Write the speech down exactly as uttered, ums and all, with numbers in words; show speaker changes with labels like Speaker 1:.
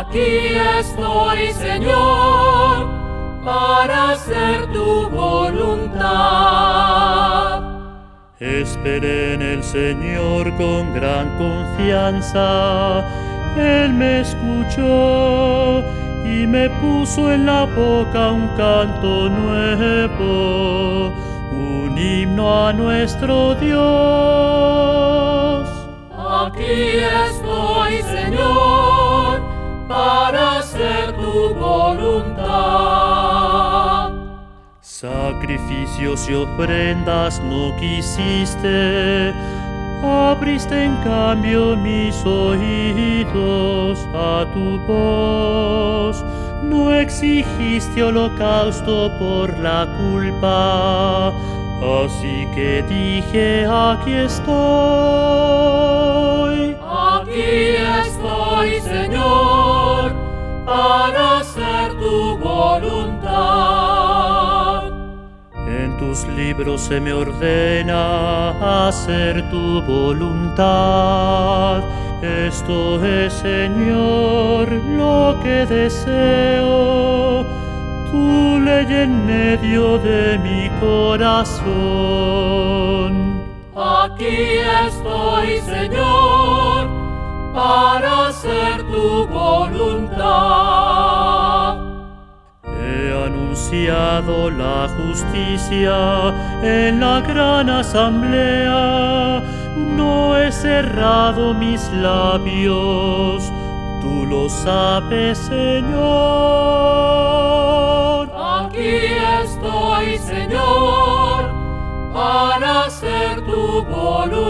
Speaker 1: Aquí estoy, Señor, para hacer tu voluntad.
Speaker 2: Esperé en el Señor con gran confianza. Él me escuchó y me puso en la boca un canto nuevo, un himno a nuestro Dios.
Speaker 1: Aquí estoy, Señor, para hacer tu voluntad.
Speaker 2: Sacrificios y ofrendas no quisiste, abriste en cambio mis oídos a tu voz. No exigiste holocausto por la culpa, así que dije, aquí estoy.
Speaker 1: Aquí estoy, Señor, para hacer tu voluntad.
Speaker 2: En tus libros se me ordena hacer tu voluntad. Esto es, Señor, lo que deseo, tu ley en medio de mi corazón.
Speaker 1: Aquí estoy, Señor, para hacer tu voluntad.
Speaker 2: He anunciado la justicia en la gran asamblea, no he cerrado mis labios, tú lo sabes, Señor.
Speaker 1: Aquí estoy, Señor, para hacer tu voluntad.